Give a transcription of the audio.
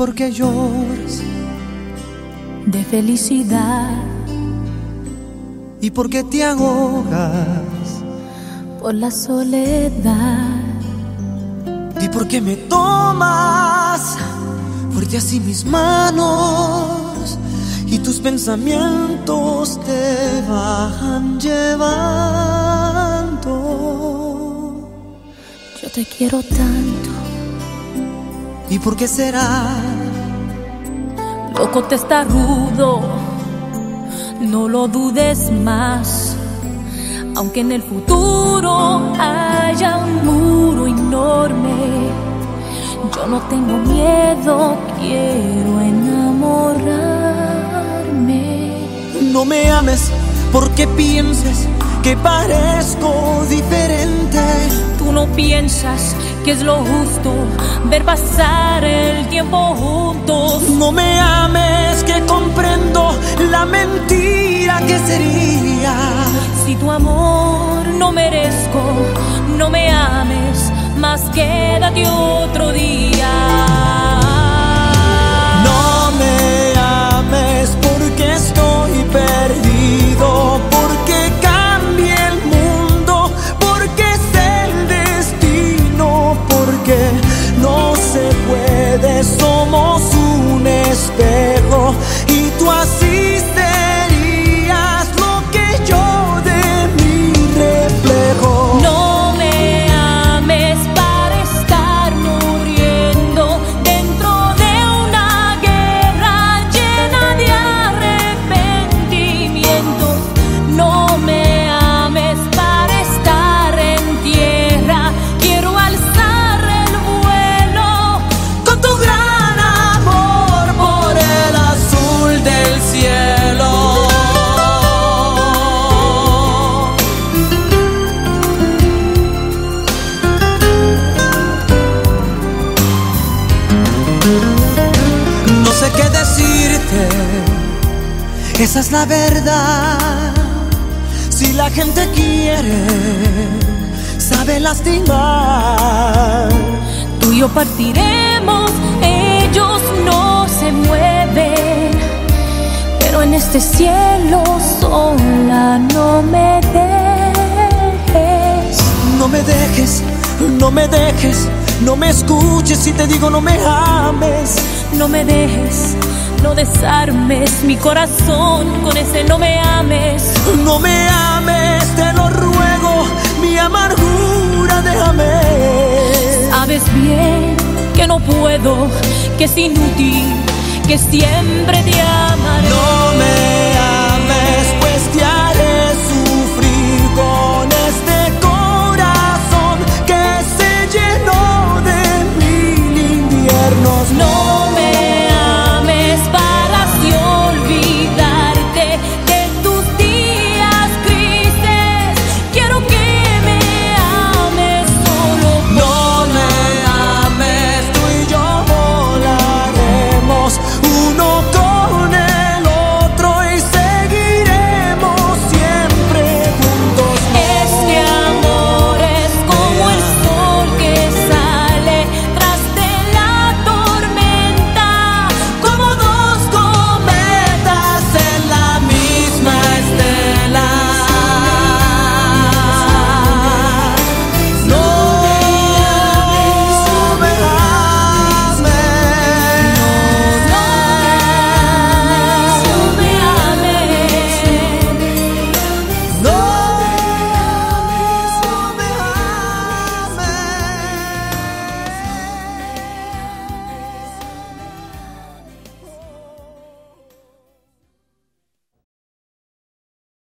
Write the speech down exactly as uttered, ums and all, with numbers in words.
por qué lloras de felicidad y por qué te ahogas por la soledad. ¿Y por qué me tomas fuerte así mis manos y tus pensamientos te van llevando? Yo te quiero tanto. ¿Y por qué será? Loco te está rudo, no lo dudes más. Aunque en el futuro haya un muro enorme, yo no tengo miedo, quiero enamorarme. No me ames porque pienses que parezco diferente. Tú no piensas que es lo justo ver pasar el tiempo juntos. No me ames que comprendo la mentira que sería. Si tu amor no merezco, no me ames, más quédate otro día. No me ames porque estoy perdido, porque cambie el mundo, porque es el destino, porque no se puede, somos un espejo y tú así serías lo que yo de mi reflejo. No me ames para estar muriendo dentro de una guerra llena de arrepentimientos. No me ames para estar en tierra, quiero alzar el vuelo Con tu gran amor por el azul del cielo. No sé qué decirte, esa es la verdad. Si la gente quiere, sabe lastimar. Tú y yo partiremos, ellos no se mueven, pero en este cielo sola no me dejes. No me dejes, no me dejes, no me escuches si te digo no me ames. No me dejes, no desarmes mi corazón con ese no me ames. No me ames, te lo ruego, mi amargura déjame. Sabes bien que no puedo, que es inútil, que siempre te amo.